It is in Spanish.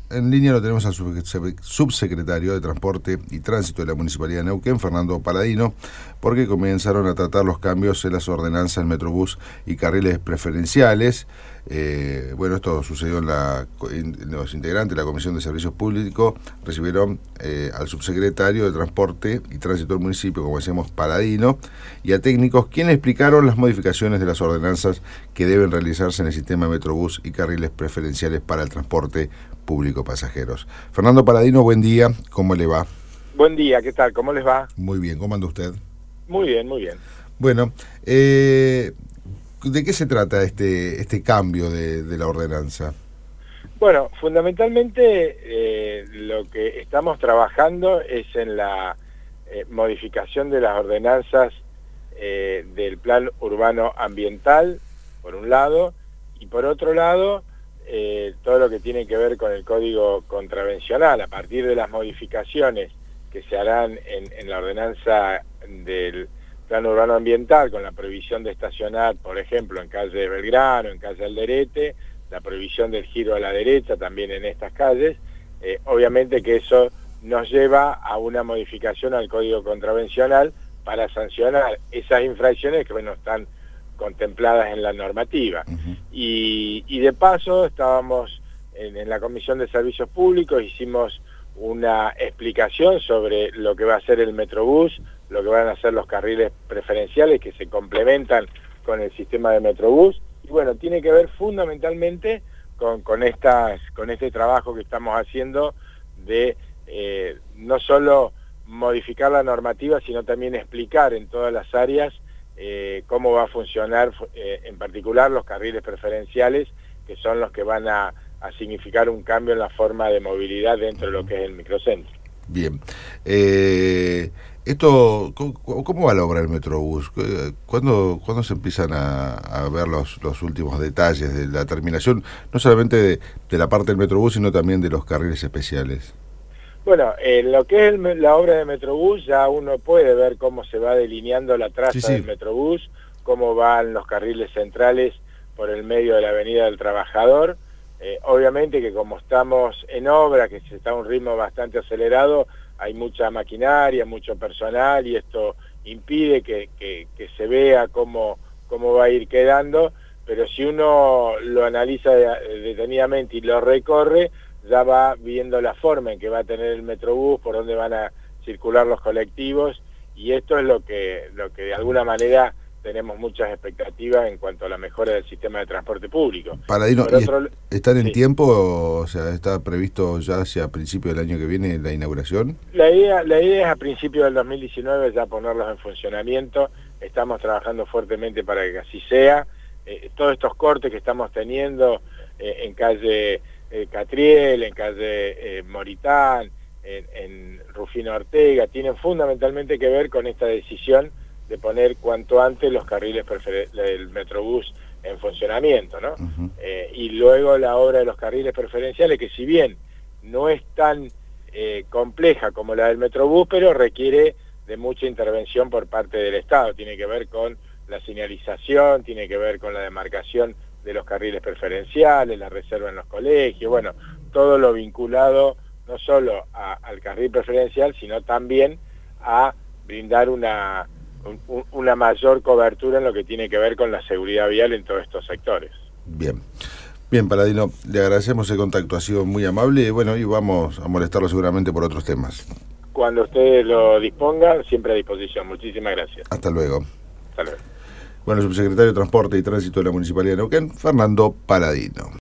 En línea lo tenemos al subsecretario de Transporte y Tránsito de la Municipalidad de Neuquén, Fernando Paladino, porque comenzaron a tratar los cambios en las ordenanzas del Metrobús y carriles preferenciales. Bueno, esto sucedió en los integrantes de la Comisión de Servicios Públicos recibieron al subsecretario de Transporte y Tránsito del municipio, como decíamos, Paladino, y a técnicos quienes explicaron las modificaciones de las ordenanzas que deben realizarse en el sistema de Metrobús y carriles preferenciales para el transporte público pasajeros. Fernando Paladino, buen día, ¿cómo le va? Buen día, ¿qué tal? ¿Cómo les va? Muy bien, ¿cómo anda usted? Muy bien, muy bien. Bueno, ¿de qué se trata este cambio de la ordenanza? Bueno, fundamentalmente lo que estamos trabajando es en la modificación de las ordenanzas del Plan Urbano Ambiental, por un lado, y por otro lado, todo lo que tiene que ver con el Código Contravencional, a partir de las modificaciones que se harán en la ordenanza del Plan Urbano Ambiental, con la prohibición de estacionar, por ejemplo, en calle Belgrano, en calle Alderete, la prohibición del giro a la derecha también en estas calles, obviamente que eso nos lleva a una modificación al Código Contravencional para sancionar esas infracciones que, bueno, están contempladas en la normativa. Y de paso estábamos en la Comisión de Servicios Públicos, hicimos una explicación sobre lo que va a ser el Metrobús, lo que van a ser los carriles preferenciales que se complementan con el sistema de Metrobús, y bueno, tiene que ver fundamentalmente con este trabajo que estamos haciendo de no solo modificar la normativa, sino también explicar en todas las áreas cómo va a funcionar en particular los carriles preferenciales, que son los que van a significar un cambio en la forma de movilidad dentro de lo que es el microcentro. Bien. ¿Cómo va la obra del Metrobús? ¿Cuándo se empiezan a ver los últimos detalles de la terminación, no solamente de la parte del Metrobús, sino también de los carriles especiales? Bueno, en lo que es la obra de Metrobús ya uno puede ver cómo se va delineando la traza del Metrobús, cómo van los carriles centrales por el medio de la Avenida del Trabajador. Obviamente que como estamos en obra, que se está a un ritmo bastante acelerado, hay mucha maquinaria, mucho personal, y esto impide que se vea cómo va a ir quedando, pero si uno lo analiza detenidamente y lo recorre, ya va viendo la forma en que va a tener el Metrobús, por dónde van a circular los colectivos, y esto es lo que de alguna manera tenemos muchas expectativas en cuanto a la mejora del sistema de transporte público. Paladino, ¿están en tiempo? O sea, ¿está previsto ya hacia principios del año que viene la inauguración? La idea es a principios del 2019 ya ponerlos en funcionamiento. Estamos trabajando fuertemente para que así sea. Todos estos cortes que estamos teniendo en calle Catriel, en calle Moritán, en Rufino Ortega, tienen fundamentalmente que ver con esta decisión de poner cuanto antes los carriles del Metrobús en funcionamiento, ¿no? Y luego la obra de los carriles preferenciales, que si bien no es tan compleja como la del Metrobús, pero requiere de mucha intervención por parte del Estado. Tiene que ver con la señalización, tiene que ver con la demarcación de los carriles preferenciales, la reserva en los colegios, bueno, todo lo vinculado no solo al carril preferencial, sino también a brindar una mayor cobertura en lo que tiene que ver con la seguridad vial en todos estos sectores. Bien. Bien, Paladino, le agradecemos el contacto, ha sido muy amable y bueno, y vamos a molestarlo seguramente por otros temas. Cuando ustedes lo dispongan, siempre a disposición. Muchísimas gracias. Hasta luego. Hasta luego. Bueno, el subsecretario de Transporte y Tránsito de la Municipalidad de Neuquén, Fernando Paladino.